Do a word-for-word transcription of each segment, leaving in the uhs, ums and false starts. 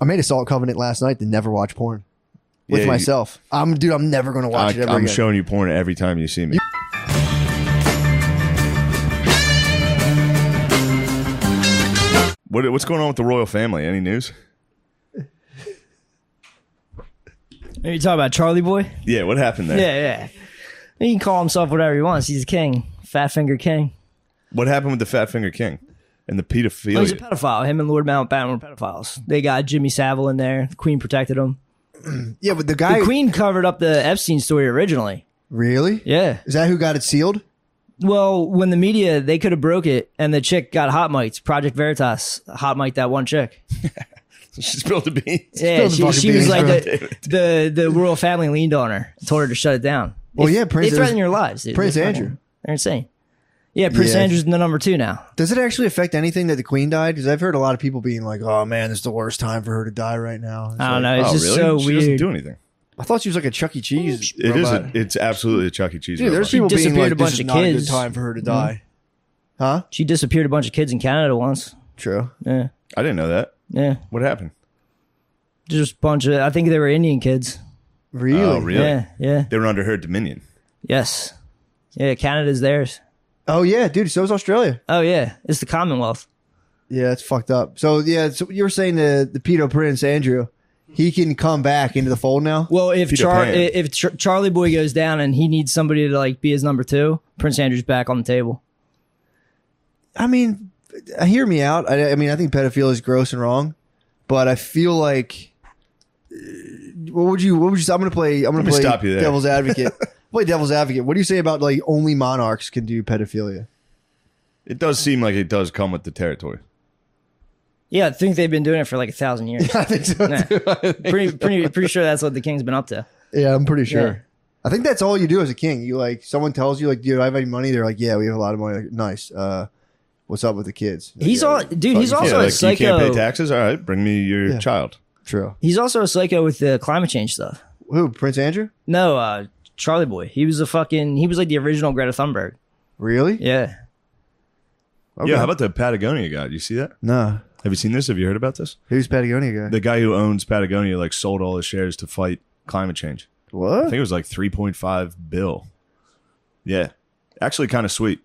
I made a salt covenant last night to never watch porn with Yeah, myself. I'm dude. I'm never gonna watch I, it ever I'm again. showing you porn every time you see me. What, what's going on with the royal family? Any news? Are you talking about Charlie Boy? Yeah, what happened there? Yeah, yeah. He can call himself whatever he wants. He's a king. Fat Finger King. What happened with the Fat Finger King and the pedophilia? Oh, he's a pedophile. Him and Lord Mountbatten were pedophiles. They got Jimmy Savile in there. The Queen protected him. Yeah, but the guy The Queen covered up the Epstein story originally. really? Yeah. Is that who got it sealed? Well, when the media, they could have broke it, and the chick got hot mic'd. Project Veritas hot mic'd that one chick. She spilled the beans. Yeah, Spilled the she, fucking she was beans, like bro. the, the the royal family leaned on her, told her to shut it down. Well, They- yeah, Prince- they threaten your lives. Dude. Prince They threaten Andrew. you. They're insane. Yeah, Prince Yeah. Andrew's the number two now. Does it actually affect anything that the Queen died? Because I've heard a lot of people being like, "Oh man, this is the worst time for her to die right now." It's I don't like, know. It's Oh, just really? so she weird. doesn't do anything. I thought she was like a Chuck E. Cheese. It is. robot. A, it's absolutely a Chuck E. Cheese. Dude, there's robot. people being disappeared like, a bunch "This is of not a kids." good time for her to die." Huh? She disappeared a bunch of kids in Canada once. True. Yeah, I didn't know that. yeah. What happened? Just a bunch of. I think they were Indian kids. Really? Oh, really? Yeah, yeah, They were under her dominion. yes, yeah. Canada's theirs. Oh yeah, dude. So is Australia. Oh yeah, it's the Commonwealth. Yeah, it's fucked up. So yeah, so you were saying the the pedo Prince Andrew, he can come back into the fold now. Well, if Peter Char- Pan. if Char- Charlie Boy goes down and he needs somebody to like be his number two, Prince Andrew's back on the table. I mean, uh, hear me out. I, I mean, I think pedophilia is gross and wrong, but I feel like, uh, what would you? What would you? I'm gonna play. I'm gonna Let me play stop you there. devil's advocate. Play devil's advocate. What do you say about like only monarchs can do pedophilia? It does seem like it does come with the territory. Yeah, I think they've been doing it for like a thousand years. I think so. Yeah. Too. pretty, pretty, pretty sure that's what the king's been up to. Yeah, I'm pretty sure. Yeah. I think that's all you do as a king. You like someone tells you like, "Do I have any money?" They're like, "Yeah, we have a lot of money." Like, nice. Uh, what's up with the kids? Like, He's yeah, all, dude. He's fucking- also yeah, a like you can't pay psycho. taxes. All right, bring me your Yeah. child. True. He's also a psycho with the climate change stuff. Who? Prince Andrew? No, uh, Charlie Boy. He was a fucking. He was like the original Greta Thunberg. Really? Yeah. Okay. Yeah, how about the Patagonia guy? Do you see that? No. Have you seen this? Have you heard about this? Who's Patagonia guy? The guy who owns Patagonia like sold all his shares to fight climate change. I What? think it was like three point five bill. Yeah. Actually kind of sweet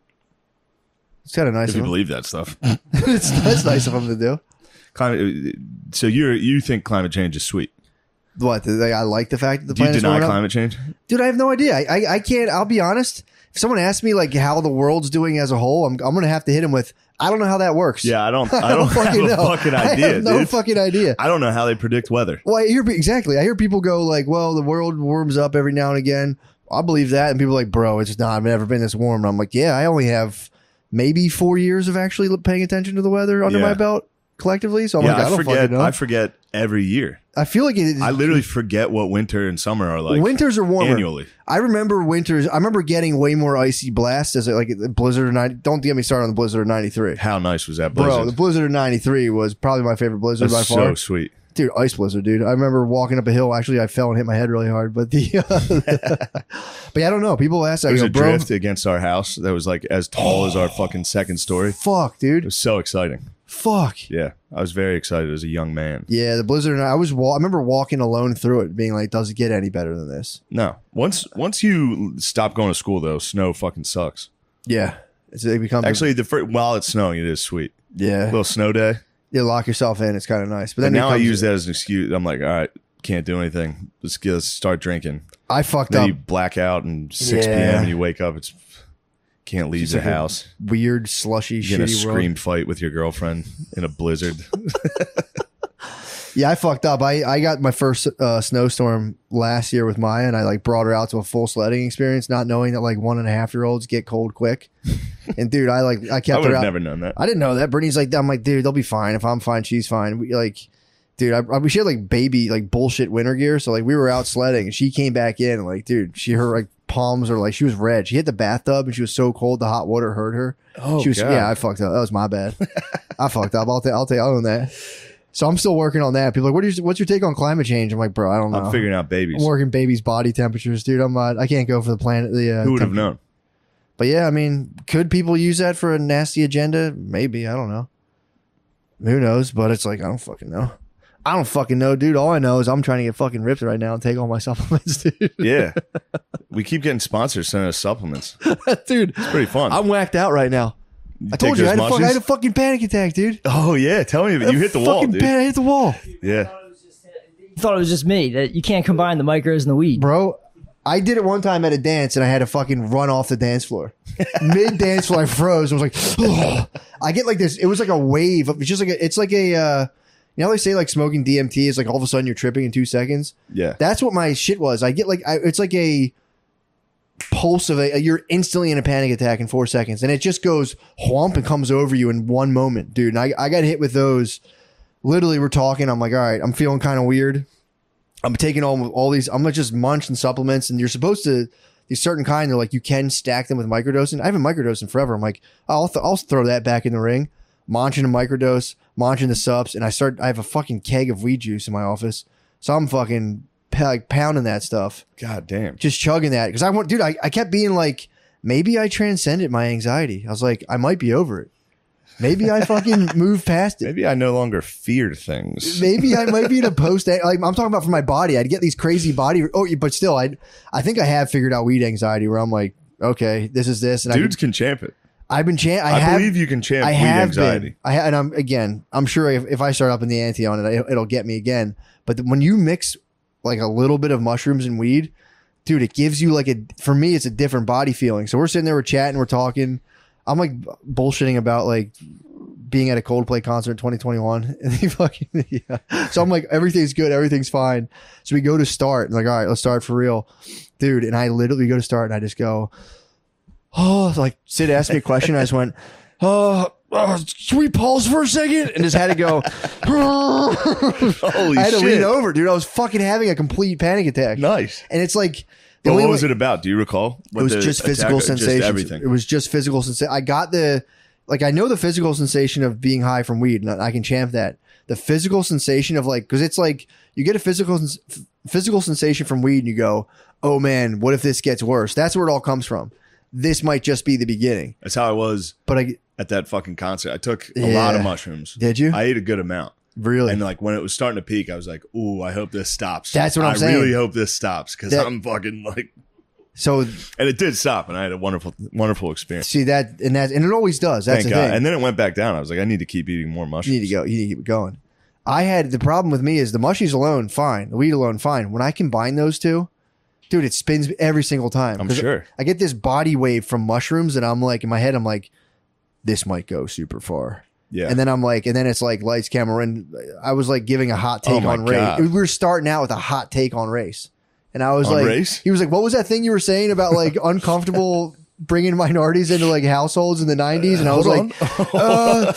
It's kind of nice if of you him. believe that stuff. it's that's nice of him to do. Climate, so you you think climate change is sweet? What? the- I like the fact that the Do you planet's deny warming up. climate change? Dude, I have no idea. I, I I can't. I'll be honest. If someone asks me like how the world's doing as a whole, I'm I'm gonna have to hit him with, I don't know how that works. Yeah, I don't. I I don't, don't fucking have a know. fucking I idea, have no dude. fucking idea. I don't know how they predict weather. Well, I hear exactly. I hear people go like, "Well, the world warms up every now and again." I believe that, and people are like, "Bro, it's just not. I've never been this warm." And I'm like, "Yeah, I only have maybe four years of actually paying attention to the weather under Yeah. my belt collectively." So I'm yeah, like, I, I don't forget. fucking know. I forget every year. I feel like it. I literally forget what winter and summer are like. Winters are warmer. annually. I remember winters. I remember getting way more icy blasts as a, like the blizzard of ninety. Don't get me started on the blizzard of ninety-three. How nice was that blizzard? Bro, the blizzard of ninety-three was probably my favorite blizzard That's by far. so sweet. Dude, ice blizzard, dude. I remember walking up a hill. Actually, I fell and hit my head really hard. But the, uh, but yeah, I don't know. People ask, I There was go, a bro, drift against our house that was like as tall as our fucking second story. It fuck, dude, was so exciting. fuck. Yeah, I was very excited as a young man. Yeah, the blizzard. And I was. Wa- I remember walking alone through it, being like, "Does it get any better than this?" No, once once you stop going to school though, snow fucking sucks. Yeah, it's, it becomes Actually, the fir- while it's snowing, it is sweet. yeah. Little snow day. You lock yourself in. It's kind of nice. But But then it now I comes- use that as an excuse. I'm like, all right, can't do anything. Let's get let's start drinking. I fucked Then up. you black out and six Yeah. p.m. and you wake up. It's can't leave Just the like a house. Weird, slushy, You get in a shitty world. scream fight with your girlfriend in a blizzard. Yeah, I fucked up. I, I got my first uh, snowstorm last year with Maya, and I like brought her out to a full sledding experience, not knowing that like one and a half year olds get cold quick. And dude, I like I I kept would her have out. never known that. I didn't know that. Brittany's like, I'm like, dude, they'll be fine. If I'm fine, she's fine. We like, dude, I, I she had like baby like bullshit winter gear, so like we were out sledding, and she came back in, and like, dude, she her like palms are like she was red. She hit the bathtub, and she was so cold the hot water hurt her. Oh, she was God. yeah, I fucked up. That was my bad. I fucked up. I'll take I'll take I'll own that. So I'm still working on that. People are like, what is what's your take on climate change? I'm like, bro, I don't know. I'm figuring out babies. I'm working babies' body temperatures, dude. I'm not. I can't go for the planet. The uh, Who would have temp- known? But yeah, I mean, could people use that for a nasty agenda? Maybe. I don't know. Who knows? But it's like I don't fucking know. I don't fucking know, dude. All I know is I'm trying to get fucking ripped right now and take all my supplements, dude. Yeah. We keep getting sponsors sending us supplements. Dude, It's pretty fun. I'm whacked out right now. I told take you I those had, a fuck, I mushies? had a fucking panic attack, dude. Oh, yeah. Tell me. You hit the wall, Fucking dude. pan- I hit the wall. Yeah. You thought it was just me that you can't combine the micros and the weed. Bro, I did it one time at a dance and I had to fucking run off the dance floor. Mid dance floor, I froze. I was like, ugh. I get like this. It was like a wave. It's just like a, it's like a, uh, you know, how they say like smoking D M T is like all of a sudden you're tripping in two seconds. Yeah. That's what my shit was. I get like, I, it's like a pulse of a, you're instantly in a panic attack in four seconds and it just goes whomp and comes over you in one moment, dude. And I, I got hit with those. Literally, we're talking. I'm like, all right, I'm feeling kind of weird. I'm taking all all these. I'm gonna just munch and supplements, and you're supposed to these certain kind. They're like you can stack them with microdosing. I haven't microdosing forever. I'm like, I'll th- I'll throw that back in the ring. Munching a microdose, munching the subs, and I start. I have a fucking keg of weed juice in my office, so I'm fucking p- like pounding that stuff, God damn. just chugging that because I want, dude. I, I kept being like, maybe I transcended my anxiety. I was like, I might be over it. Maybe I fucking moved past it. Maybe I no longer fear things. Maybe I might be in a post. Like I'm talking about for my body. I'd get these crazy body. Oh, but still, I I think I have figured out weed anxiety. Where I'm like, okay, this is this, and Dudes I, can champ it. I've been champ. I, I, have, believe you can champ I weed have anxiety. been. I ha- and I'm again. I'm sure if, if I start up in the ante on it, I, it'll get me again. But the, when you mix like a little bit of mushrooms and weed, dude, it gives you like a. For me, it's a different body feeling. So we're sitting there, we're chatting, we're talking. I'm like bullshitting about like being at a Coldplay concert in twenty twenty-one. And he fucking, yeah. So I'm like, everything's good. Everything's fine. So we go to start. And like, all right, let's start for real. Dude. And I literally go to start and I just go, oh, like Sid asked me a question. I just went, oh, oh, can we pause for a second? And just had to go, Holy I had to shit. lean over, dude. I was fucking having a complete panic attack. Nice. And it's like, the But only what was way- it about? Do you recall? it was just physical sensations. Just everything. It was just physical sensation. I got the, like, I know the physical sensation of being high from weed, and I can champ that. The physical sensation of like, because it's like you get a physical sens- physical sensation from weed, and you go, "Oh man, what if this gets worse?" That's where it all comes from. This might just be the beginning. That's how I was But I at that fucking concert. I took a Yeah. lot of mushrooms. Did you? I ate a good amount. really. And like when it was starting to peak, I was like, "Ooh, I hope this stops." That's what I'm I saying. really hope this stops because That- I'm fucking like, So and it did stop, and I had a wonderful, wonderful experience. see that, and that, and it always does. That's Thank the God. thing. And then it went back down. I was like, I need to keep eating more mushrooms. You need to go. You need to keep it going. I had the problem with me is the mushies alone, fine. The weed alone, fine. When I combine those two, dude, it spins every single time. I'm 'Cause sure. I get this body wave from mushrooms, and I'm like, in my head, I'm like, this might go super far. Yeah. And then I'm like, and then it's like lights, camera, and I was like giving a hot take Oh my on race. God. We were starting out with a hot take on race, and I was On like, race? he was like, what was that thing you were saying about like uncomfortable bringing minorities into like households in the nineties? And I was Hold like, uh,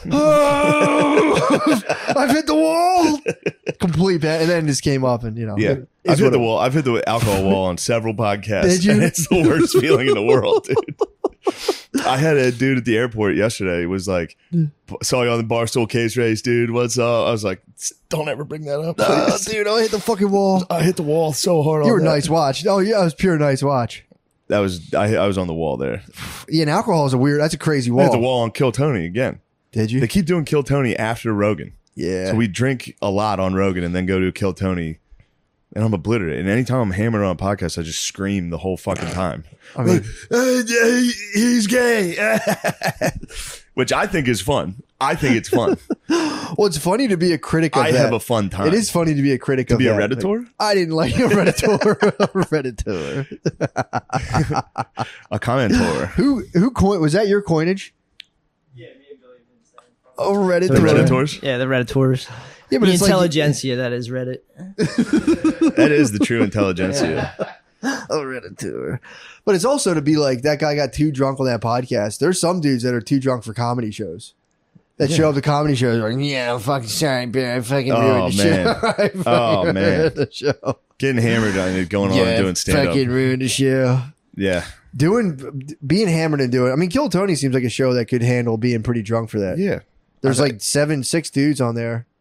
oh, I've hit the wall. Complete bad. And then it just came up, and you know, Yeah, it- I've it's hit what the it- wall. I've hit the alcohol wall on several podcasts. Did you? And it's the worst feeling in the world, dude. I had a dude at the airport yesterday. Was like, saw you on the Barstool Case race, dude. What's up? I was like, don't ever bring that up, Oh, please. dude, I hit the fucking wall. I hit the wall so hard. You on were that. nice watch. Oh yeah, it was pure nice watch. That was I. I was on the wall there. Yeah, and alcohol is a weird. That's a crazy I wall. hit the wall on Kill Tony again. Did you? They keep doing Kill Tony after Rogan. Yeah. So we drink a lot on Rogan and then go to Kill Tony, and I'm obliterated. And anytime I'm hammered on a podcast, I just scream the whole fucking time. I mean, Uh, he- he's gay, which I think is fun. I think it's fun. well, it's funny to be a critic of I that. have a fun time. It is funny to be a critic to of be a that. Redditor, Like, I didn't like a Redditor. Redditor. a commentator. Who who coined? Was that your coinage? Yeah, me and Billy have been saying. Oh, Redditor. The Redditors. Yeah, the Redditors. Yeah, but The it's like intelligentsia that is Reddit. That is the true intelligentsia. oh, Redditor. But it's also to be like that guy got too drunk on that podcast. There's some dudes that are too drunk for comedy shows. That show up to comedy shows like, yeah, I'm fucking sorry, beer. I fucking Oh, ruined the man. show. I fucking Oh, man. ruined the show. Getting hammered on it, going on Yeah, and doing stand fucking up. ruined the show. Yeah, Doing being hammered and doing. I mean, Kill Tony seems like a show that could handle being pretty drunk for that. yeah. There's I- like seven, six dudes on there.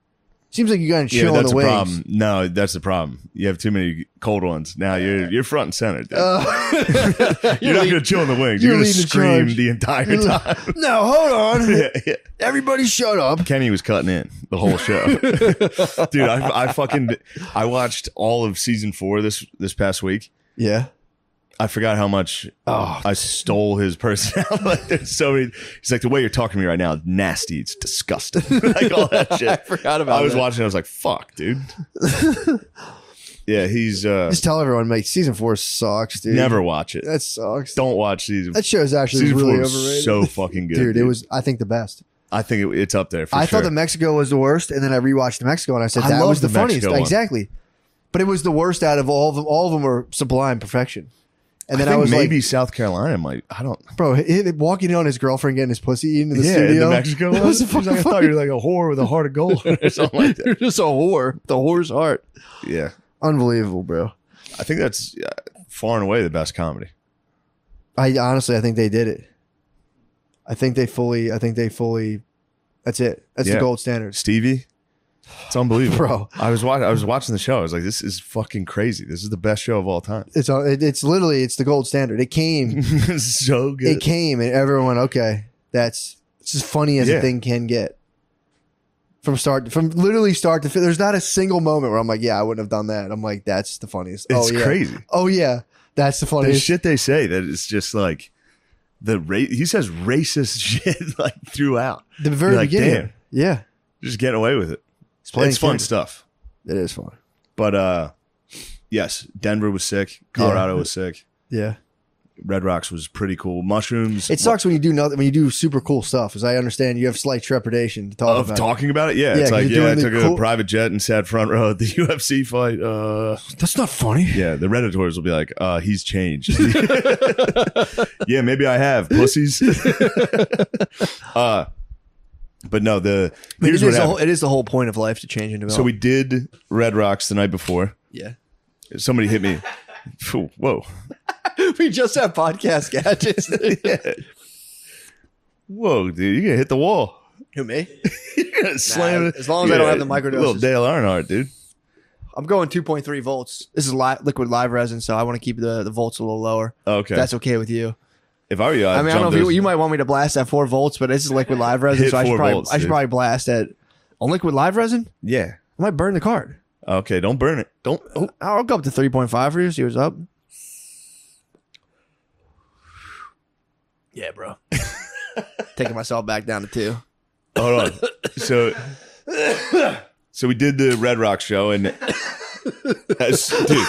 Seems like you got to Yeah, chill on that's the the wings. problem. No, that's the problem. You have too many cold ones. Now you're you're front and center. Dude. Uh, you're not going to chill on the wings. You're, you're going to leading the scream charge. the entire You're time. like, no, hold on. yeah, yeah. Everybody shut up. Kenny was cutting in the whole show. Dude, I, I fucking I watched all of season four this this past week. Yeah. I forgot how much Oh. I stole his personality. Like, there's so many. He's like, the way you're talking to me right now is nasty. It's disgusting. Like all that shit. I forgot about I was that. watching. I was like, fuck, dude. Yeah, he's uh, Just tell everyone, mate, season four sucks, dude. never watch it. That sucks. Don't watch season. That show's actually season really four was overrated. so fucking good, dude, it was, I think, the best. I think it, it's up there. For I sure. thought the Mexico was the worst, and then I rewatched the Mexico, and I said I that love was the, the funniest. Mexico one. Exactly. But it was the worst out of all of them. All of them were sublime perfection. And then I, I, think was maybe like, South Carolina might. I don't. bro, he- he- walking in on his girlfriend getting his pussy eaten in the yeah, studio. the Mexico That one. was the He's like, I fucking thought you were like a whore with a heart of gold or something like that. You're just a whore. The whore's heart. Yeah, Unbelievable, bro. I think that's uh, far and away the best comedy. I honestly, I think they did it. I think they fully. I think they fully. That's it. That's Yeah. the gold standard. Stevie, it's unbelievable, Bro. I was watching. I was watching the show. I was like, this is fucking crazy. This is the best show of all time. It's all- it, it's literally it's the gold standard. It came. It's so good. It came, and everyone went, okay, that's it's as funny as Yeah. a thing can get. From start, from literally start to finish. There's not a single moment where I'm like, yeah, I wouldn't have done that. I'm like, that's the funniest. It's oh, yeah. crazy. Oh yeah, that's the The funniest. shit they say that it's just like the ra- he says racist shit like throughout. the very You're like, beginning. damn. Yeah, Just getting away with it. it's, playing It's fun character. stuff. It is fun. But uh, yes, Denver was sick. Colorado Yeah. was sick. Yeah, Red Rocks was pretty cool. Mushrooms. it sucks when you do nothing when you do super cool stuff. As I understand, you have slight trepidation to talk Of about. talking about it, yeah. Yeah, it's 'cause like, you're yeah, I doing took the a cool- private jet and sat front row at the U F C fight. Uh, it. That's not funny. yeah, the Redditors will be like, uh, he's changed. Yeah, maybe I have, pussies. uh, but no, the I mean, here's it, what is the happened. whole, it is the whole point of life to change and develop. So we did Red Rocks the night before. yeah. Somebody hit me. Phew, whoa. we just have podcast gadgets. Yeah. Whoa, dude, you're going to hit the wall. Who me? You're going to slam it. as long as I don't have the microdoses. Little Dale Earnhardt, dude. I'm going two point three volts. This is li- liquid live resin, so I want to keep the, the volts a little lower. Okay. If that's okay with you. if I were you, I'd I mean, I don't know jump if you, those- you might want me to blast at four volts, but this is liquid live resin, Hit so I should four probably volts, I should dude. probably blast at on liquid live resin. Yeah. I might burn the card. Okay, don't burn it. Don't. Oh. I'll go up to three point five for you. See what's up. Yeah, bro. Taking myself back down to two. Hold on. So, so we did the Red Rock show, and that's, dude,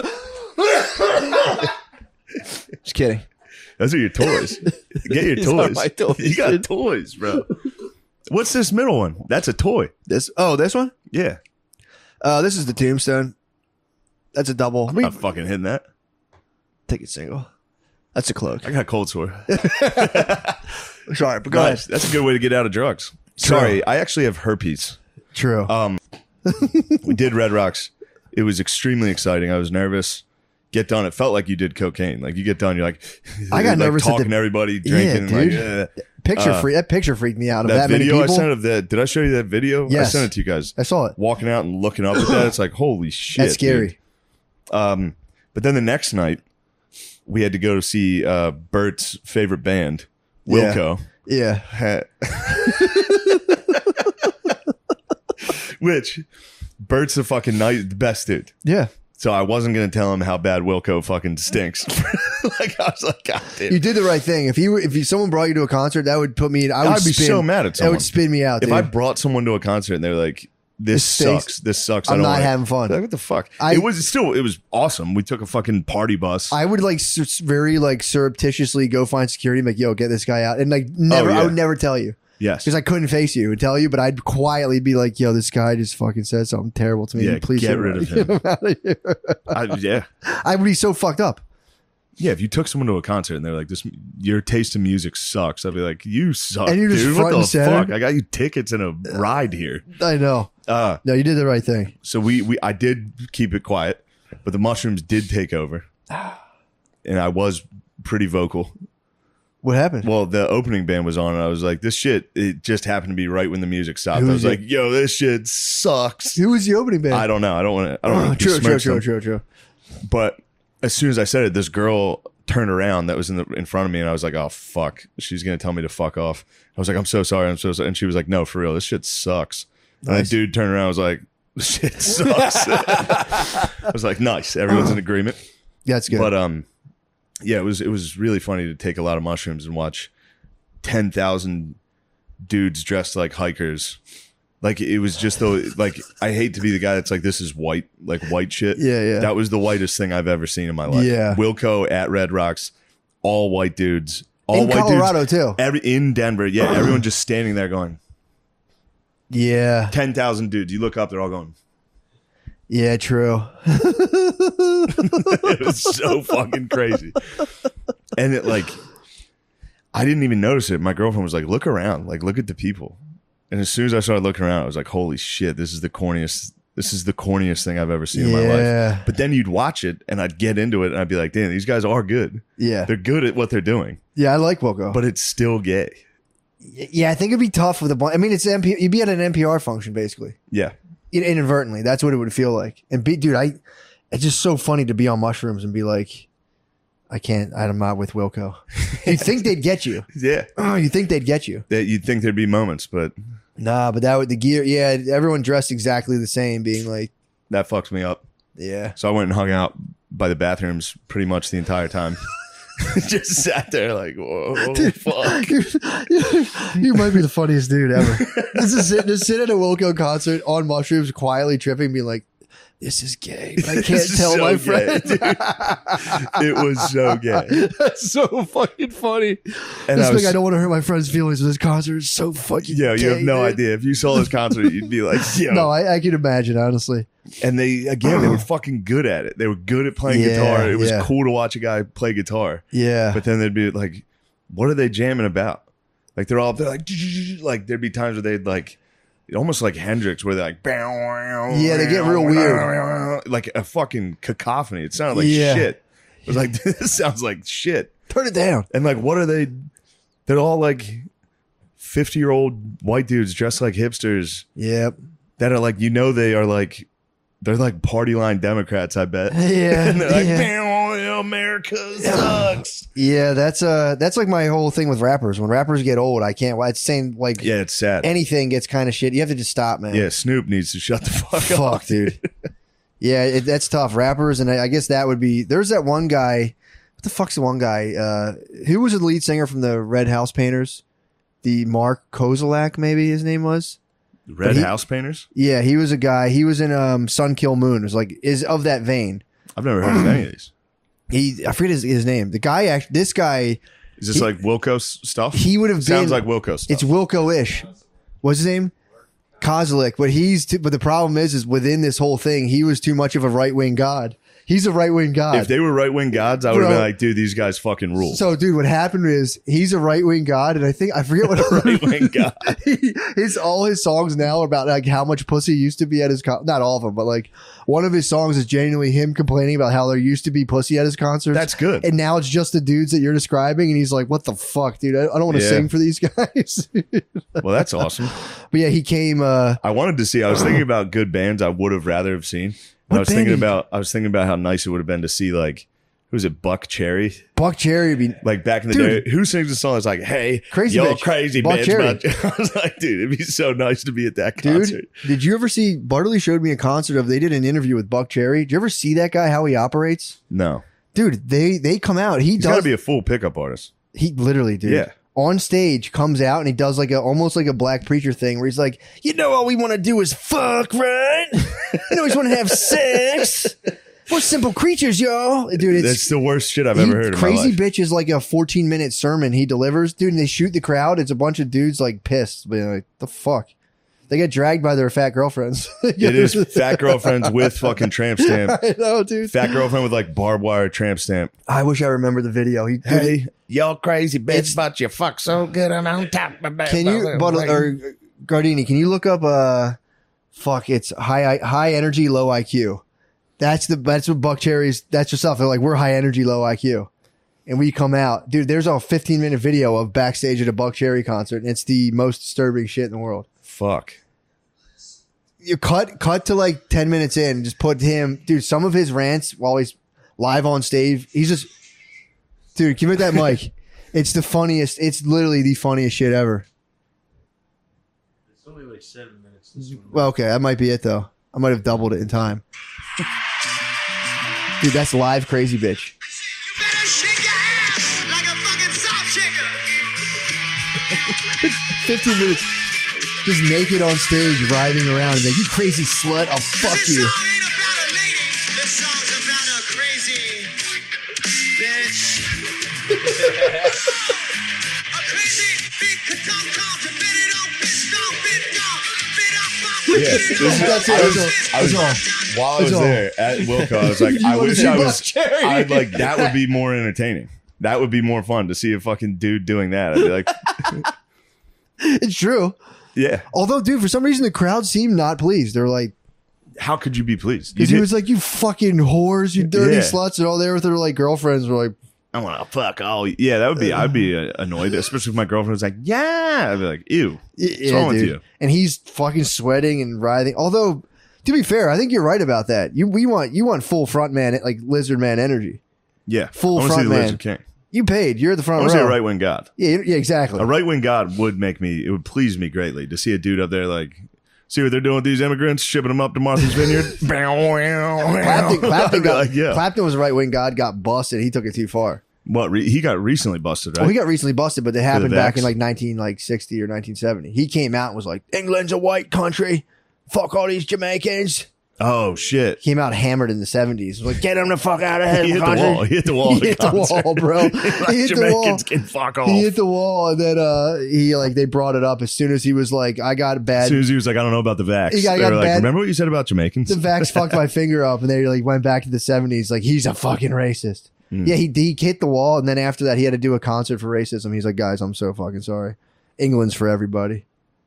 Just kidding. those are your toys. Get your These are toys. my toys, You got dude. toys, bro. What's this middle one? That's a toy. This oh, this one? Yeah, Uh, this is the Tombstone. That's a double. I mean, I'm fucking hitting that. take it single. That's a cloak. I got cold sore. Sorry, but go Nice. ahead. That's a good way to get out of drugs. True. Sorry, I actually have herpes. True. Um, we did Red Rocks. It was extremely exciting. I was nervous. Get done. It felt like you did cocaine. Like you get done, you're like, I got like nervous at talking the- to everybody, Yeah, drinking. like, dude. eh. picture uh, freak. That picture freaked me out. Of That that, video many I people. sent of that. Did I show you that video? I Yes. sent it to you guys. I saw it. Walking out and looking up at that, it's like, holy shit. That's scary. dude. Um, but then the next night, we had to go to see uh, Bert's favorite band, Yeah. Wilco. Yeah. Which Bert's the fucking nice, the best dude. Yeah. So I wasn't gonna tell him how bad Wilco fucking stinks. Like I was like, God damn. You did the right thing. If you were, if you, someone brought you to a concert, that would put me. I would I'd be spin, so mad at That someone. would spin me out. If Dude. I brought someone to a concert and they're like, "This This stinks. sucks. This sucks," I I'm don't not want it. having fun. Like, what the fuck? I- it was still. It was awesome. We took a fucking party bus. I would like s- very like surreptitiously go find security, and be like, yo, get this guy out, and like never. Oh, yeah. I would never tell you yes. because I couldn't face you and tell you, but I'd quietly be like, yo, this guy just fucking said something terrible to me. Yeah, Please get get rid of get him out of here. I, yeah. I would be so fucked up. Yeah, if you took someone to a concert and they're like, "This, your taste in music sucks," I'd be like, "You suck, And you're just dude. front What and the center. fuck? I got you tickets and a ride here." I know. Uh, No, you did the right thing. so we, we, I did keep it quiet, but the mushrooms did take over, and I was pretty vocal. What happened? Well, the opening band was on, and I was like, this shit, it just happened to be right when the music stopped. Who I was was it? like, yo, this shit sucks. Who was the opening band? I don't know. I don't want to. I don't Oh, want to true, true, besmirch true, them. true, true. But as soon as I said it, this girl turned around that was in the in front of me, and I was like, oh fuck, she's gonna tell me to fuck off. I was like, I'm so sorry, I'm so sorry. And she was like, no, for real, this shit sucks. And Nice. the dude turned around, and was like, this shit sucks. I was like, nice, everyone's in agreement. That's good. But um, yeah, it was it was really funny to take a lot of mushrooms and watch ten thousand dudes dressed like hikers. Like it was just though, like I hate to be the guy that's like, this is white, like white shit. Yeah, yeah. That was the whitest thing I've ever seen in my life. Yeah. Wilco at Red Rocks, all white dudes, all in white Colorado dudes, too. Every in Denver, yeah, everyone just standing there going, Yeah, ten thousand dudes. You look up, they're all going. yeah, true. It was so fucking crazy, and it like, I didn't even notice it. My girlfriend was like, "Look around, like look at the people." And as soon as I started looking around, I was like, "Holy shit, this is the corniest. This is the corniest thing I've ever seen in my Yeah. life." But then you'd watch it, and I'd get into it, and I'd be like, "Damn, these guys are good. Yeah, They're good at what they're doing." yeah, I like Wilco. But it's still gay. Yeah, I think it'd be tough with a bunch. I mean, it's M P. You'd be at an N P R function basically, Yeah. In- inadvertently. That's what it would feel like. And be, dude, I. It's just so funny to be on mushrooms and be like, I can't. I'm not with Wilco. You think they'd get you? Yeah. Oh, you think they'd get you? That you'd think there'd be moments, but Nah, but that would the gear. Yeah, everyone dressed exactly the same, being like, that fucks me up. yeah, So I went and hung out by the bathrooms pretty much the entire time. Just sat there like, whoa, fuck. you might be the funniest dude ever. Just to sit, just sit at a Wilco concert on mushrooms, quietly tripping, being like, "This is gay. But I can't This is tell so my gay, friends." dude. It was so gay. That's so fucking funny. And this I thing, was, I don't want to hurt my friends' feelings. But this concert is so fucking. yeah, you have gay, no dude. idea. If you saw this concert, you'd be like, yo. No, I, I can imagine, honestly. And they, again, they were fucking good at it. They were good at playing Yeah, guitar. It was yeah. cool to watch a guy play guitar. Yeah, But then they'd be like, what are they jamming about? Like they're all, they're like, like there'd be times where they'd like, almost like Hendrix, where they're like, Yeah, they get real weird. like a fucking cacophony. It sounded like Yeah. shit. It was like, this sounds like shit. turn it down. And like, what are they? They're all like fifty year old white dudes dressed like hipsters Yep. that are like, you know, they are like, they're like party line Democrats, I bet. Yeah. And they're like, yeah. "Bam, America sucks. Yeah, that's uh that's like my whole thing with rappers. When rappers get old, I can't. It's saying like Yeah, it's sad. anything gets kind of shit. You have to just stop, man. Yeah, Snoop needs to shut the fuck, Fuck, up. dude. Yeah, it, that's tough. Rappers, and I, I guess that would be. There's that one guy. What the fuck's the one guy? Uh, who was the lead singer from the Red House Painters? The Mark Kozilek, maybe his name was. Red But he- House Painters? Yeah, he was a guy. He was in um, Sun Kill Moon. It was like is of that vein. I've never heard of any of these. He, I forget his, his name. The guy, act, this guy, Is this He- like Wilco s- stuff? he would have been. Sounds like Wilco stuff. It's Wilco-ish. What's his name? Kozilek. But he's. Too, but the problem is, is within this whole thing, he was too much of a right wing god. He's a right wing god. If they were right wing gods, I would have Bro. been like, dude, these guys fucking rule. So, dude, what happened is he's a right wing god, and I think I forget what right wing god. he, his all his songs now are about like how much pussy used to be at his con- not all of them, but like one of his songs is genuinely him complaining about how there used to be pussy at his concerts. That's good. And now it's just the dudes that you're describing, and he's like, "What the fuck, dude? I, I don't want to Yeah. sing for these guys." Well, that's awesome. But yeah, he came. uh I wanted to see. I was thinking about good bands I would have rather have seen. And What I was band thinking did you- about. I was thinking about how nice it would have been to see like, who's it, Buck Cherry? Buck Cherry would be Like back in the Dude. day, who sings a song that's like, "Hey, Crazy yo, Bitch. crazy Buck bitch"? Cherry. But I was like, dude, it'd be so nice to be at that dude. concert. Did you ever see? Butterly showed me a concert of. They did an interview with Buck Cherry. Did you ever see that guy? How he operates? No, Dude, they they come out. He he's got to does. be a full pickup artist. He literally, dude. Yeah. On stage, comes out and he does like a almost like a black preacher thing where he's like, you know, all we want to do is fuck, right? You know, we just want to have sex. We're simple creatures, y'all. Dude, it's That's the worst shit I've he- ever heard in my Crazy life. Bitch is like a fourteen minute sermon he delivers, dude. And they shoot the crowd. It's a bunch of dudes like pissed, but like, the fuck. They get dragged by their fat girlfriends. It is fat girlfriends with fucking tramp stamp. I know, dude. Fat girlfriend with like barbed wire tramp stamp. I wish I remember the video. He, Hey, y'all crazy bitch, It's- but you fuck so good and on top of that. Can you, but, or Gardini, can you look up, uh, fuck, it's high, high energy, low I Q. That's the, that's what Buck Cherry's, that's yourself. They're like, we're high energy, low I Q. and we come out, dude. There's a fifteen minute video of backstage at a Buck Cherry concert, and it's the most disturbing shit in the world. Fuck. You cut cut to like ten minutes in, and just put him, dude. Some of his rants while he's live on stage, he's just, dude. Give me that mic. It's the funniest. It's literally the funniest shit ever. It's only like seven minutes. This one. Well, okay, that might be it though. I might have doubled it in time. Dude, that's live crazy bitch. You better shake your ass like a fucking salt shaker. fifteen minutes. Just naked on stage, writhing around and like, you crazy slut, I'll fuck This you. song ain't about a lady. This song's about a crazy bitch. A crazy big ka-tum-tum to bit it on, bitch, don't bit dog, bit up, up, Yeah, bit this it is- on. That's it, I was, that's all. I was, That's while I was That's all. there at Wilco, I was like, You I wanna wish see I Buck was. Cherry? I'd like that would be more entertaining. That would be more fun to see a fucking dude doing that. I'd be like, It's true. yeah. Although, dude, for some reason the crowd seemed not pleased. They're like, How could you be pleased? You because he did- was like, you fucking whores, you dirty Yeah. sluts, and all there with their like girlfriends were like, I want to fuck all. Yeah, that would be. I'd be uh, annoyed, especially if my girlfriend was like, "Yeah," I'd be like, "Ew, yeah, wrong with dude. you?" And he's fucking sweating and writhing. Although, to be fair, I think you're right about that. You we want you want full front man, like lizard man energy. yeah." Full I wanna front see the man. Lizard King. You paid. You're at the I front want to see a row. right wing god. Yeah, yeah, exactly. A right wing god would make me. It would please me greatly to see a dude up there like, see what they're doing with these immigrants, shipping them up to Martha's Vineyard. Clapton, Clapton, I'd be got, like, yeah. Clapton was a right wing god, got busted. He took it too far. What re- he got recently busted, right? Well, he got recently busted, but it happened back vax? in like nineteen like sixty or nineteen seventy. He came out and was like, "England's a white country. Fuck all these Jamaicans." oh shit! Came out hammered in the seventies. Was like, "Get them the fuck out of here." He hit the country." wall. He hit the wall. He hit the concert. wall, bro. Like, He hit the Jamaicans wall. can fuck off. He hit the wall, and then uh, he like they brought it up as soon as he was like, "I got as bad." soon as he was like, I don't know about the vax. He got- they got were like, bad- remember what you said about Jamaicans? The vax fucked my finger up, and they like went back to the seventies. Like he's a fucking racist. Mm. Yeah, he he hit the wall, and then after that, he had to do a concert for racism. He's like, "Guys, I'm so fucking sorry. England's for everybody.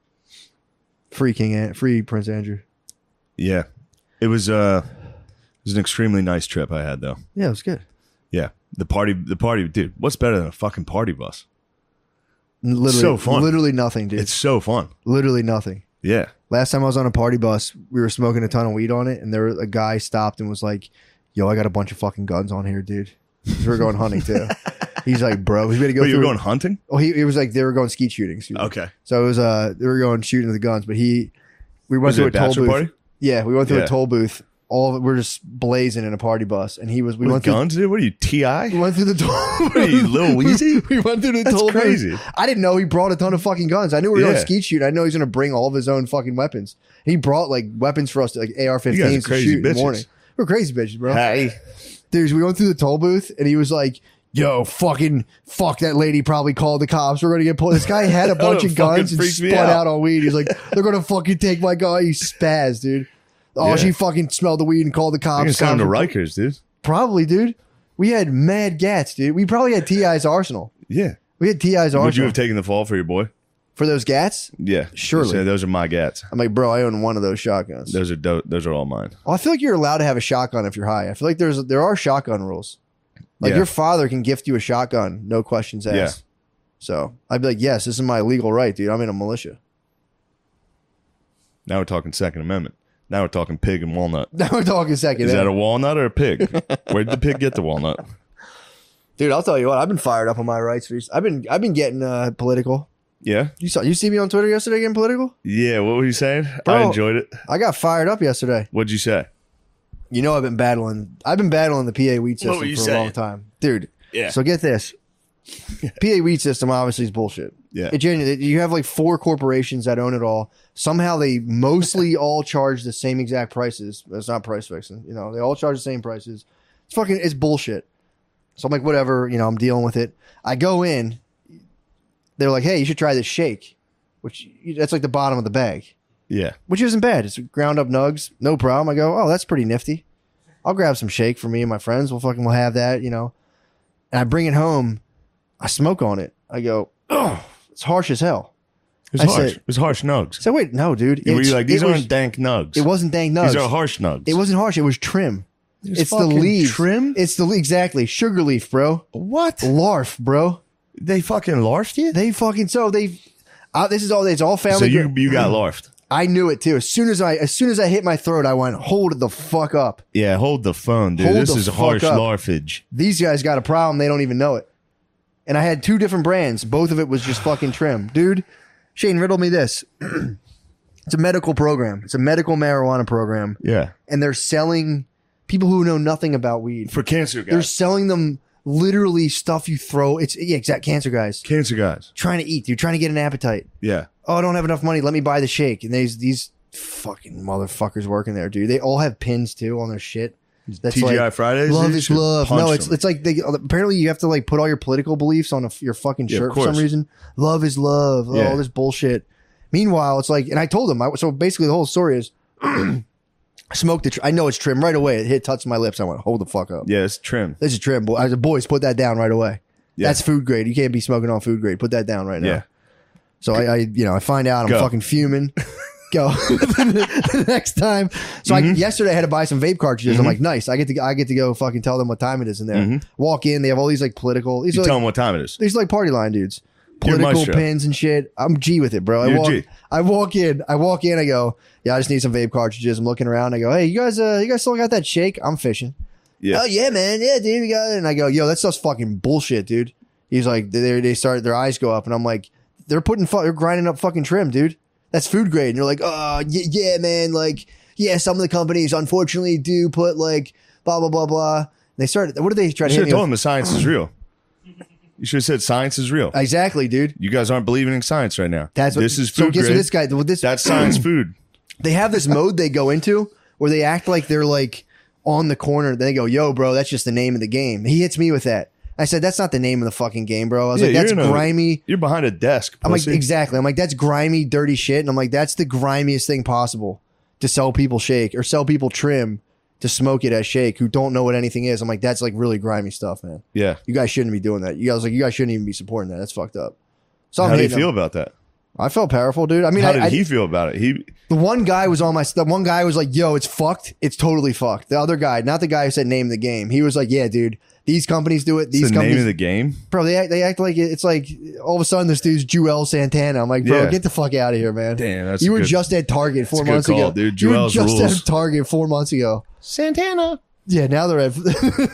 Free King, An- free Prince Andrew." Yeah, it was. uh It was an extremely nice trip I had though. Yeah, it was good. Yeah, the party, the party, dude. What's better than a fucking party bus? Literally, So fun. Literally nothing, dude. It's so fun. literally nothing. Yeah. Last time I was on a party bus, we were smoking a ton of weed on it, and there a guy stopped and was like, "Yo, I got a bunch of fucking guns on here, dude." 'Cause we were going hunting too. He's like, "Bro, he's gonna go Wait, you through." were going hunting? Oh, he, he was like, they were going skeet shooting. excuse me. Okay. So it was uh, they were going shooting the guns, but he, we went Was through it a a toll bachelor booth. party? Yeah, we went through Yeah. a toll booth. All of it, we're just blazing in a party bus, and he was. We With went through. guns, dude? What are you, T We I? went through the toll. What are you, Lil Weezy? we went through the That's toll booth. crazy. I didn't know he brought a ton of fucking guns. I knew we were Yeah. going skeet shoot. I know he's going to bring all of his own fucking weapons. He brought like weapons for us, to, like A R You guys are fifteens to crazy shoot in the bitches. morning. We're crazy bitches, bro. Hey. Dude, we went through the toll booth, and he was like, "Yo, fucking fuck, that lady probably called the cops. We're gonna get pulled." This guy had a bunch That of fucking guns and freaked me spun out. out on weed. He's like, "They're gonna fucking take my guy." He spaz, dude. Oh, Yeah. she fucking smelled the weed and called the I can cops. send him to Cops were- Rikers, dude. Probably, dude. We had mad gats, dude. We probably had T I's arsenal. Yeah. We had T I's arsenal. Would you have taken the fall for your boy? for those gats? Yeah. Surely. You say, those are my gats. I'm like, bro, I own one of those shotguns. Those are do- those are all mine. Oh, I feel like you're allowed to have a shotgun if you're high. I feel like there's there are shotgun rules. Like Yeah. your father can gift you a shotgun, no questions asked. Yeah. So I'd be like, yes, this is my legal right, dude. I'm in a militia. Now we're talking Second Amendment. Now we're talking pig and walnut. Now we're talking second. Is that a walnut or a pig? Where did the pig get the walnut? Dude, I'll tell you what. I've been fired up on my rights. rec- I've been I've been getting uh, political. Yeah. You saw you see me on Twitter yesterday getting political? Yeah. What were you saying? I Bro. enjoyed it. I got fired up yesterday. What'd you say? You know I've been battling. I've been battling the P A weed What were system you for a saying? long time, dude. Yeah. So get this. P A weed system obviously is bullshit. Yeah. It genuinely, you have like four corporations that own it all. Somehow they mostly all charge the same exact prices. It's not price fixing. You know, they all charge the same prices. It's fucking, it's bullshit. So I'm like, whatever, you know, I'm dealing with it. I go in. They're like, hey, you should try this shake, which that's like the bottom of the bag, Yeah. which isn't bad. It's ground up nugs. No problem. I go, oh, that's pretty nifty. I'll grab some shake for me and my friends. We'll fucking, we'll have that, you know. And I bring it home. I smoke on it. I go, oh, it's harsh as hell. It was I harsh. said- it was harsh nugs. So wait, no, dude. Were It's- you like, these it aren't was, dank nugs? It wasn't dank nugs. These are harsh nugs. It wasn't harsh. It was trim. There's it's the fucking leaves. trim? It's the exactly sugar leaf, bro. What? Larf, bro. They fucking larfed you? They fucking so they. Uh, this is all. It's all family. So you gr- you got larfed. I knew it too. As soon as I as soon as I hit my throat, I went, "Hold the fuck up." Yeah, hold the phone, dude. Hold this the is fuck harsh up. larfage. These guys got a problem. They don't even know it. And I had two different brands. Both of it was just fucking trim, dude. Shane riddled me this. It's a medical program. It's a medical marijuana program, Yeah. and they're selling people who know nothing about weed. For cancer guys. They're selling them literally stuff you throw. It's yeah, exact cancer guys cancer guys. trying to eat. You're trying to get an appetite. Yeah. Oh, I don't have enough money. Let me buy the shake. And these these fucking motherfuckers working there, dude. They all have pins too on their shit. That's T G I like, Fridays. love dude, is should love. punch No, it's them. it's like they apparently you have to like put all your political beliefs on a, your fucking Yeah, of shirt for some course. reason. Love is love. Yeah. All this bullshit. Meanwhile, it's like, and I told them. I, so basically, the whole story is, I smoked the. Tr- I know it's trim right away. It hit touched my lips. I went, hold the fuck up. Yeah, it's trim. This is trim. Boy, I said, boys, put that down right away. Yeah. That's food grade. You can't be smoking on food grade. Put that down right now. Yeah. So I, I, you know, I find out I'm Go. fucking fuming. Go the next time. So Mm-hmm. I, yesterday I had to buy some vape cartridges. I'm like, nice. I get to I get to go fucking tell them what time it is in there. Walk in. They have all these like political. These Mm-hmm. You are tell like, them what time it is. these are like party line dudes. You're Political maestro. pins and shit. I'm G with it, bro. I You're walk. G. I walk in. I walk in. I go, yeah. I just need some vape cartridges. I'm looking around. I go, hey, you guys, uh, you guys still got that shake? I'm fishing. Yeah. Oh yeah, man. Yeah, dude, we got it. And I go, yo, that stuff's fucking bullshit, dude. He's like, they they start their eyes go up, and I'm like, they're putting fu- they're grinding up fucking trim, dude. That's food grade. And you're like, oh yeah, yeah, man. Like, yeah, some of the companies unfortunately do put like blah blah blah blah. And they started. What did they try You to should hit have me told with? them the science is real. You should have said science is real. Exactly, dude. You guys aren't believing in science right now. That's what, this is so food guess grade. what this guy. Well, this That's science food. they have this mode they go into where they act like they're like on the corner. They go, yo, bro, that's just the name of the game. He hits me with that. I said, that's not the name of the fucking game, bro. I was Yeah, like, that's you're in a- grimy. You're behind a desk. I'm like, pussy. exactly. I'm like, that's grimy, dirty shit. And I'm like, that's the grimiest thing possible to sell people shake or sell people trim to smoke it as shake who don't know what anything is. I'm like, that's like really grimy stuff, man. Yeah. You guys shouldn't be doing that. You guys like, you guys shouldn't even be supporting that. That's fucked up. So I'm How do you hating feel him. about that? I felt powerful, dude. I mean, How I, did I, he feel about it? He the one guy was on my. The one guy was like, "Yo, it's fucked. It's totally fucked." The other guy, not the guy who said name the game, he was like, "Yeah, dude, these companies do it. It's These the companies, name of the game. bro, they act, they act like it, it's like all of a sudden this dude's Joel Santana." I'm like, bro, Yeah. get the fuck out of here, man. Damn, that's you a were good- just at Target four that's a good months call, ago, dude. You were Joel's just rules. at Target four months ago. Santana. Yeah, now they're at.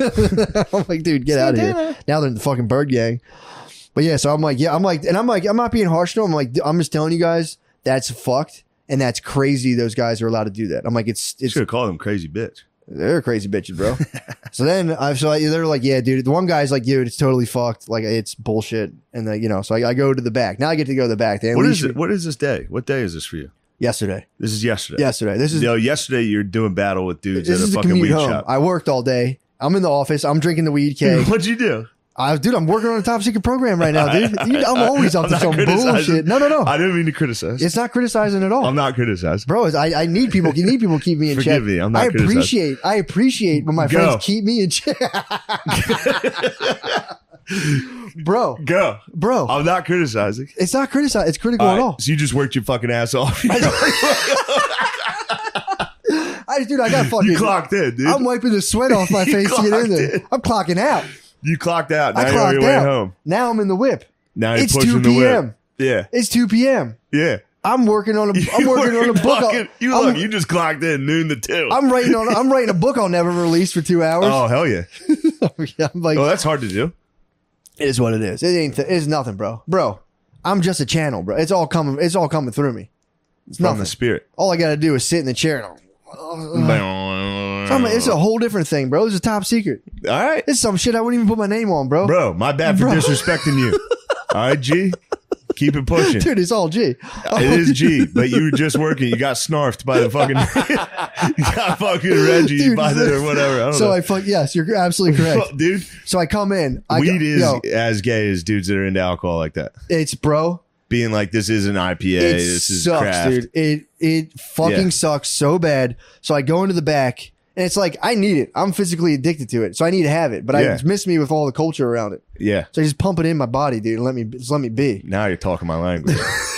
I'm like, dude, get out of here. Santana. Now they're in the fucking Bird Gang. But yeah, so I'm like, yeah, I'm like, and I'm like, I'm not being harsh to them. I'm like, I'm just telling you guys that's fucked and that's crazy. Those guys are allowed to do that. I'm like, it's it's Should have called him crazy bitch. they're crazy bitches, bro. So then I so I, they're like, yeah, dude. The one guy's like, dude, it's totally fucked. Like it's bullshit. And the, you know, so I, I go to the back. Now I get to go to the back. They What unleash is it? me- What is this day? What day is this for you? Yesterday. This is yesterday. Yesterday. This is Yo, yesterday you're doing battle with dudes this at a is the fucking commute weed home. shop. I worked all day. I'm in the office. I'm drinking the weed cake. What'd you do? I, dude, I'm working on a top secret program right now, dude. You- I'm always up I'm to not some criticizing. bullshit. No, no, no. I didn't mean to criticize. It's not criticizing at all. I'm not criticizing. Bro, I, I need people. You need people to keep me in Forgive check. me, I'm not I criticizing. appreciate. I appreciate when my Go. friends keep me in check. bro, Go. bro, I'm not criticizing. it's not criticizing. It's critical All at right, all. So you just worked your fucking ass off. I, dude, I got fucking. you clocked in, dude. I'm wiping the sweat off my You face to get in clocked there. in. I'm clocking out. You clocked out. Now I you're on clocked your way out. home. Now I'm in the whip. Now you're It's pushing two the whip. p.m. Yeah. It's two p.m. Yeah. I'm working on a. You I'm working on a working book. I'll- fucking- you I'm, look, you just clocked in noon to two. I'm writing on. I'm writing a book I'll never release for two hours. oh, hell yeah. I'm like, Oh, that's hard to do. it is what it is. It ain't. Th- it's nothing, bro. Bro, I'm just a channel, bro. It's all coming. It's all coming through me. It's From nothing. the spirit. All I got to do is sit in the chair. And So I'm like, it's a whole different thing, bro. This is top secret. All right. It's some shit I wouldn't even put my name on, bro. Bro, my bad for Bro. disrespecting you. All right, G. Keep it pushing. Dude, it's all G. It is G, but you were just working. You got snarfed by the fucking. you got fucking Reggie Dude, by the or whatever. I don't So know. I fuck. Yes, you're absolutely correct. Dude, So I come in. I weed go, is yo, as gay as dudes that are into alcohol like that. it's bro. Being like, this is an I P A. It This is sucks, craft. dude. It it fucking Yeah. sucks so bad. So I go into the back, and it's like I need it. I'm physically addicted to it, so I need to have it. But I Yeah. it's missed me with all the culture around it. Yeah. So I just pump it in my body, dude, and let me just let me be. Now you're talking my language.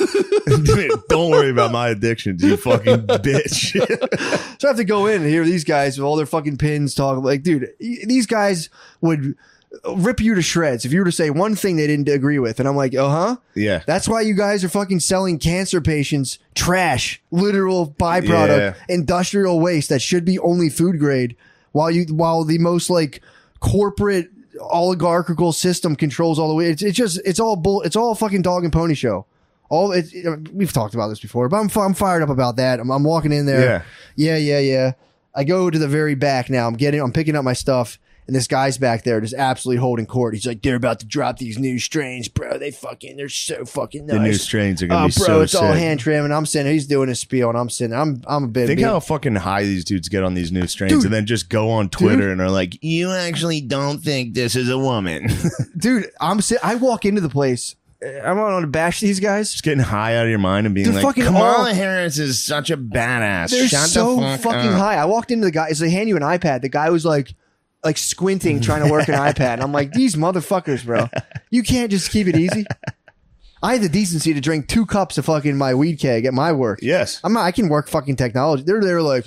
Don't worry about my addictions, you fucking bitch. So I have to go in and hear these guys with all their fucking pins talk. Like, dude, these guys would rip you to shreds if you were to say one thing they didn't agree with. And I'm like, uh huh. Yeah. That's why you guys are fucking selling cancer patients trash, literal byproduct, Yeah. industrial waste that should be only food grade. While you, while the most like corporate oligarchical system controls all the way. It's, it's just, it's all bull. It's all fucking dog and pony show. All it, it, we've talked about this before, but I'm I'm fired up about that. I'm, I'm walking in there. Yeah, yeah, yeah, yeah. I go to the very back now. I'm getting, I'm picking up my stuff. And this guy's back there just absolutely holding court. He's like, they're about to drop these new strains, bro. They fucking, they're so fucking nice. The new strains are gonna oh, be bro, so it's all sick. hand trim. And I'm sitting, he's doing his spiel, and I'm sitting, I'm, I'm a bit. Think bit- how fucking high these dudes get on these new strains, Dude. and then just go on Twitter Dude. and are like, "You actually don't think this is a woman?" dude. I'm sit. I walk into the place. I'm on to bash these guys. Just getting high out of your mind and being They're like, fucking "Kamala all- Harris is such a badass." They're Shut so the fuck fucking up. high. I walked into the guy. It's they hand you an iPad. The guy was like, like squinting, trying to work an iPad. And I'm like, these motherfuckers, bro. You can't just keep it easy. I had the decency to drink two cups of fucking my weed keg at my work. Yes. I'm not, I can work fucking technology. They're there like,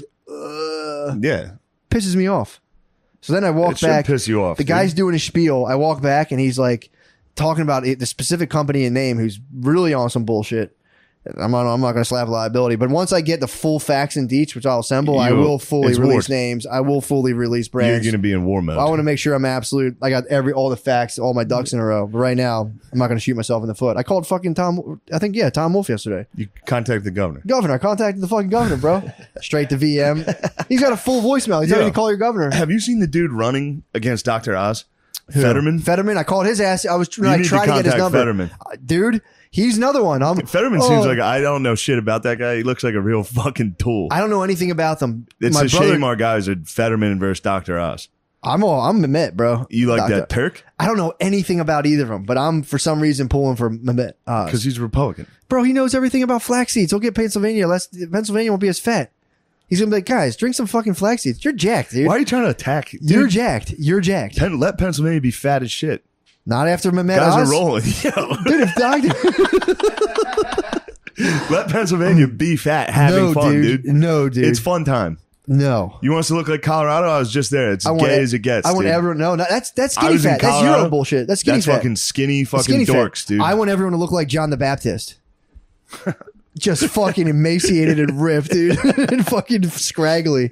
uh, Yeah. pisses me off. So then I walk It should back. piss you off, The dude. guy's doing a spiel. I walk back and he's like talking about it, the specific company and name who's really on some bullshit. I'm not, I'm not going to slap liability, but once I get the full facts and deets, which I'll assemble, I You- will fully it's release war. names. I will fully release You're brands. going to be in war mode. I want to make sure I'm absolute. I got every all the facts, all my ducks in a row. But right now, I'm not going to shoot myself in the foot. I called fucking Tom. I think yeah, Tom Wolf yesterday. You contact the governor. Governor, I contacted the fucking governor, bro. Straight to V M. He's got a full voicemail. He's telling Yeah. you to call your governor. Have you seen the dude running against Doctor Oz? Fetterman? Fetterman. I called his ass. I was tr- You like, need to trying to, get his contact number. Fetterman. Uh, dude, he's another one. I'm, Fetterman oh, seems like I don't know shit about that guy. He looks like a real fucking tool. I don't know anything about them. It's My a brother, shame our guys are Fetterman versus Doctor Oz. I'm all. I'm Mehmet, bro. You like Doctor- that Turk? I don't know anything about either of them, but I'm for some reason pulling for Mehmet. Uh, Because he's Republican. bro, he knows everything about flax seeds. He'll get Pennsylvania. Less Pennsylvania won't be as fat. He's gonna be like, guys, drink some fucking flax seeds. You're jacked, dude. Why are you trying to attack? Dude, You're jacked. You're jacked. Pen- let Pennsylvania be fat as shit. Not after Mehmet Guys Oz. are rolling. Yo, Dude, if Doctor let Pennsylvania be fat, having no, fun, dude. dude. No, dude. It's fun time. no. You want us to look like Colorado? I was just there. It's I want gay e- as it gets. I want dude. everyone. No, no, that's that's I skinny was in fat. That's Colorado. Euro bullshit. That's skinny That's fat. fucking skinny fucking skinny dorks, fat. dude. I want everyone to look like John the Baptist. Just fucking emaciated and ripped, dude, and fucking scraggly.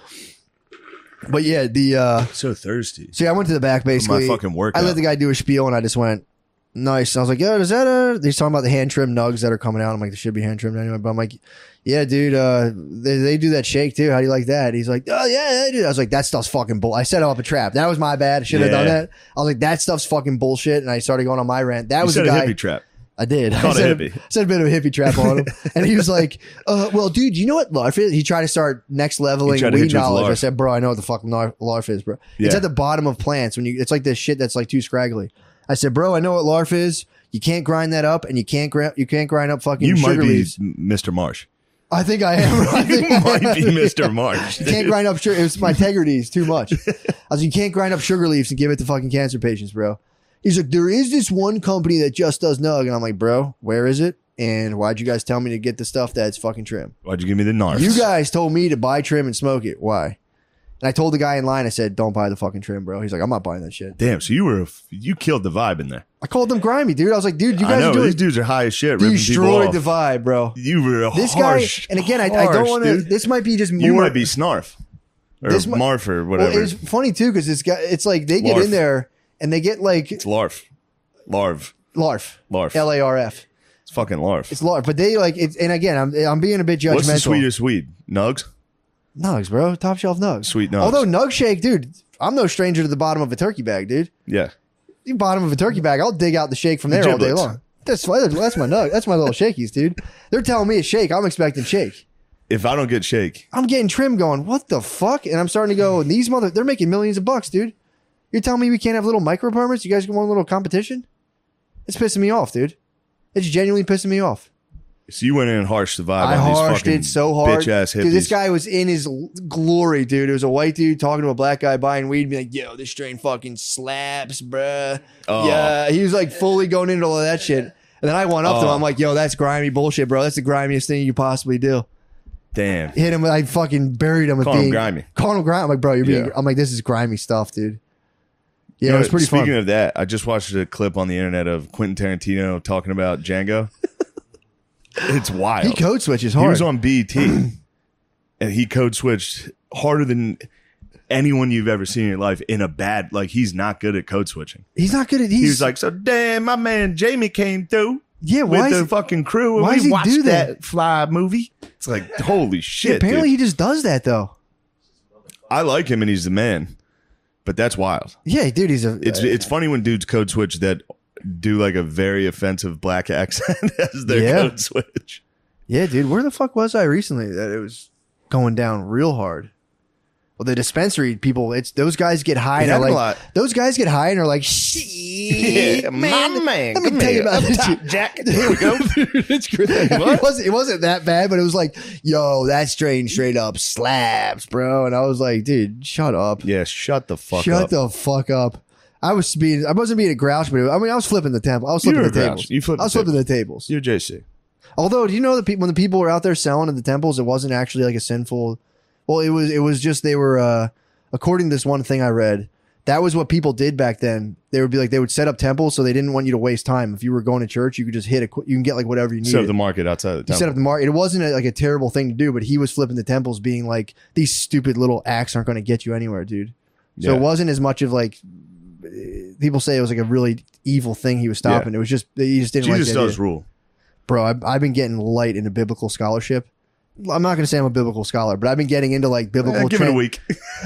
But yeah, the uh so thirsty. see, I went to the back basically. fucking workout. I let the guy do a spiel, and I just went nice. And I was like, "Yo, is that a?" He's talking about the hand trimmed nugs that are coming out. I'm like, "They should be hand trimmed anyway." But I'm like, "Yeah, dude, uh, they, they do that shake too. How do you like that?" He's like, "Oh yeah, they do." I was like, "That stuff's fucking bull." I set up a trap. That was my bad. I should have Yeah. done that. I was like, "That stuff's fucking bullshit," and I started going on my rant. That You was said the a guy. hippie trap. I did. I Called a said, hippie. said a bit of a hippie trap on him. And he was like, uh, well, dude, you know what LARF is? He tried to start next leveling He tried to hit weed you with knowledge. I LARF. said, bro, I know what the fuck LARF LARF is, bro. It's Yeah. at the bottom of plants. When you, It's like this shit that's like too scraggly. I said, bro, I know what LARF is. You can't grind that up, and you can't grind, you can't grind up fucking You sugar might be leaves. Mister Marsh. I think I am. I You think I might am. be Mister Marsh. You can't grind up sugar. It was my integrity is too much. I was like, you can't grind up sugar leaves and give it to fucking cancer patients, bro. He's like, there is this one company that just does nug. And I'm like, bro, where is it? And why'd you guys tell me to get the stuff that's fucking trim? Why'd you give me the narcs? You guys told me to buy trim and smoke it. Why? And I told the guy in line, I said, don't buy the fucking trim, bro. He's like, I'm not buying that shit. Damn, so you were you killed the vibe in there. I called them grimy, dude. I was like, dude, you I guys know are doing these dudes are high as shit. Ripping people destroyed off. the vibe, bro. You were This harsh, guy, and again, I, I don't harsh, want to, dude. this might be just more. You might be Snarf or This mi- Marf or Well, whatever. it's funny too, because it's got, it's like they get Larf. in there and they get like it's Larf, Larv, LARF. Larf. L A R F. It's fucking Larf. It's LARF. But they like, it's, and again, I'm, I'm being a bit judgmental. What's the sweetest weed? Nugs. Nugs, bro. Top shelf nugs. Sweet nugs. Although Nug Shake, dude, I'm no stranger to the bottom of a turkey bag, dude. Yeah. The bottom of a turkey bag, I'll dig out the shake from there all day giblets. long. That's that's my nug. That's my little shakies, dude. They're telling me a shake. I'm expecting shake. If I don't get shake, I'm getting trim going, what the fuck? And I'm starting to go, these mother, they're making millions of bucks, dude. You're telling me we can't have little micro permits? You guys want a little competition? It's pissing me off, dude. It's genuinely pissing me off. so you went in and harshed the vibe I on these harshed fucking it so hard. bitch ass hippies. Dude, this guy was in his l- glory, dude. It was a white dude talking to a black guy buying weed, being like, yo, this strain fucking slaps, bruh. Oh. Yeah. He was like fully going into all of that shit. And then I went up to him. Oh. I'm like, yo, that's grimy bullshit, bro. That's the grimiest thing you possibly do. Damn. Hit him. I fucking buried him with Call him being grimy. Call him grimy. I'm like, bro, you're being. Yeah. I'm like, this is grimy stuff, dude. Yeah, You know, it was pretty speaking fun. of that, I just watched a clip on the internet of Quentin Tarantino talking about Django. It's wild. He code switches He hard. was on B E T and he code switched harder than anyone you've ever seen in your life in a bad, like he's not good at code switching. he's not good at. He's He was like, so damn, my man Jamie came through yeah. with Why the is fucking crew and why we does he watched do that? that Fly movie. It's like, holy shit. apparently dude. he just does that though. I like him and he's the man, but that's wild. Yeah, dude. He's a. It's it's funny when dudes code switch that do like a very offensive black accent as their Yeah. code switch. yeah, dude. Where the fuck was I recently that it was going down real hard? Well, the dispensary people, it's those guys get high and It are happened a like lot. those guys get high and are like, shit, Yeah, man, my man, Let me come tell you here. about Up this. top, Jack. Here we go. It's great. It wasn't it wasn't that bad, but it was like, yo, that strain straight up slaps, bro. And I was like, dude, shut up, Yeah, shut the fuck shut up. the fuck up. I was being, I wasn't being a grouch, but I mean, I was flipping the temple. I was You flipping were the a tables. grouch. You flipped I was the flipping the tables. You're J C. Although, do you know that people when the people were out there selling at the temples, it wasn't actually like a sinful. Well, it was. It was just they were. uh According to this one thing I read, that was what people did back then. They would be like they would set up temples, so they didn't want you to waste time. If you were going to church, you could just hit a. You can get like whatever you Set up needed. the market outside the You temple. set up the market. It wasn't a, like a terrible thing to do, but he was flipping the temples, being like, "These stupid little acts aren't going to get you anywhere, dude." So Yeah. it wasn't as much of like people say it was like a really evil thing he was stopping. Yeah. It was just he just didn't Jesus like the does idea. rule. Bro, I've, I've been getting light into biblical scholarship. I'm not going to say I'm a biblical scholar, but I've been getting into like biblical. Eh, give it a tran- week.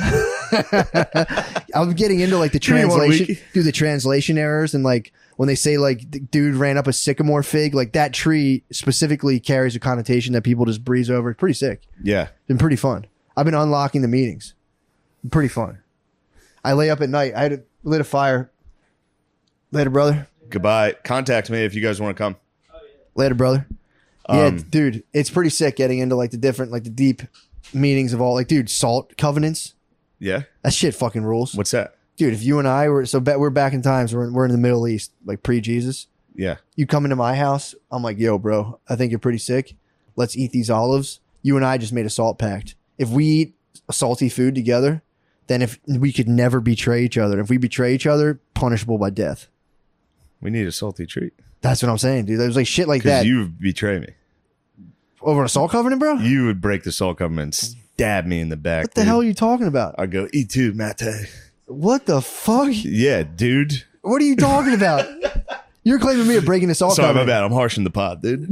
I'm getting into like the Give me one translation, week. through the translation errors, and like when they say like the dude ran up a sycamore fig, like that tree specifically carries a connotation that people just breeze over. It's pretty sick. Yeah. It's been pretty fun. I've been unlocking the meetings. Pretty fun. I lay up at night. I had a, lit a fire. Later, brother. Goodbye. Contact me if you guys want to come. Later, brother. Yeah, Um, dude, it's pretty sick getting into like the different, like the deep meanings of all, like, dude, salt covenants. Yeah. That shit fucking rules, What's that? dude. If you and I were so ba- we're back in times, we're in, we're in the Middle East, like pre Jesus. Yeah. You come into my house, I'm like, yo, bro, I think you're pretty sick. Let's eat these olives. You and I just made a salt pact. If we eat salty food together, then if we could never betray each other. If we betray each other, punishable by death. We need a salty treat. That's what I'm saying, dude. There's like shit like that Because you would betray me. over a salt covenant, bro. You would break the salt covenant and stab me in the back. What the dude. hell are you talking about? I go, E two, Mate. What the fuck? Yeah, dude. What are you talking about? You're claiming me of breaking the salt Sorry, my covenant. bad. I'm harshing the pod, dude.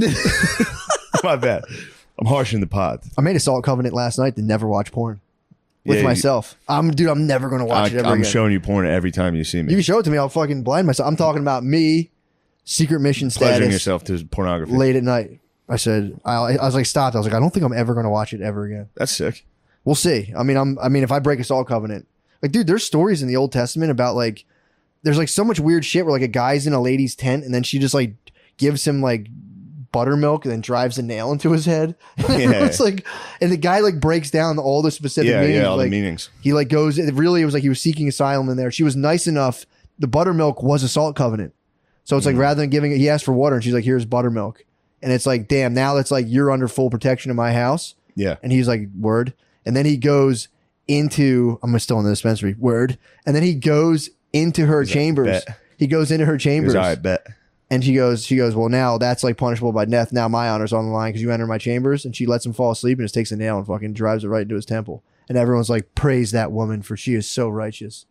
My bad. I'm harshing the pod. I made a salt covenant last night to never watch porn with Yeah, you- myself. I'm dude. I'm never gonna watch I, it ever I'm again. showing you porn every time you see me. You can show it to me. I'll fucking blind myself. I'm talking about me, secret mission Pleasuring status, yourself to pornography. late at night. I said, I, I was like, stopped. I was like, I don't think I'm ever gonna watch it ever again. That's sick. We'll see. I mean, I'm. I mean, if I break a salt covenant, like, dude, there's stories in the Old Testament about like, there's like so much weird shit where like a guy's in a lady's tent and then she just like gives him like buttermilk and then drives a nail into his head. Yeah. It's like, and the guy like breaks down all the specific Yeah, meanings. yeah, all like, the meanings. he like goes. It really, it was like he was seeking asylum in there. She was nice enough. The buttermilk was a salt covenant, so it's like Mm. rather than giving it, he asked for water, and she's like, "Here's buttermilk," and it's like, damn, now it's like you're under full protection in my house. Yeah. And he's like, word. And then he goes into, I'm still in the dispensary, word. And then he goes into her like, chambers. bet. He goes into her He chambers. goes, I bet. And she goes, she goes, well, now that's like punishable by death. Now my honor's on the line because you enter my chambers. And she lets him fall asleep and just takes a nail and fucking drives it right into his temple. And everyone's like, praise that woman for she is so righteous.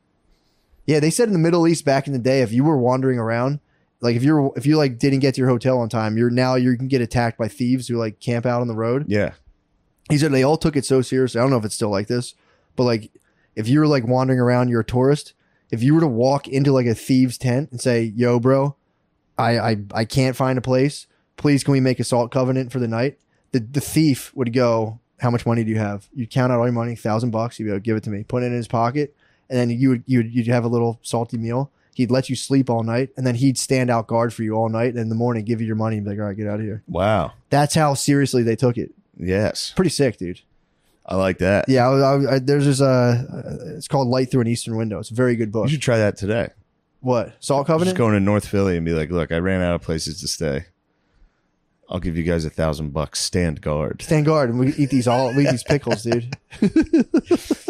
Yeah, they said in the Middle East back in the day, if you were wandering around, like if you're if you like didn't get to your hotel on time, you're now you can get attacked by thieves who like camp out on the road. Yeah. He said they all took it so seriously. I don't know if it's still like this, but like if you were like wandering around, you're a tourist. If you were to walk into like a thieves tent and say, "Yo, bro, I I, I can't find a place. Please, can we make a salt covenant for the night?" The the thief would go, "How much money do you have?" You'd count out all your money, thousand bucks. You'd go, "Give it to me." Put it in his pocket, and then you would you would you'd have a little salty meal. He'd let you sleep all night, and then he'd stand out guard for you all night. And in the morning, give you your money and be like, "All right, get out of here." Wow. That's how seriously they took it. Yes. Pretty sick, dude. I like that. Yeah, I, I, I, there's this. Uh, uh, it's called Light Through an Eastern Window. It's a very good book. You should try that today. What? Salt Just Covenant? going to North Philly and be like, look, I ran out of places to stay. I'll give you guys a thousand bucks. Stand guard. Stand guard and we eat these all we eat these pickles, dude.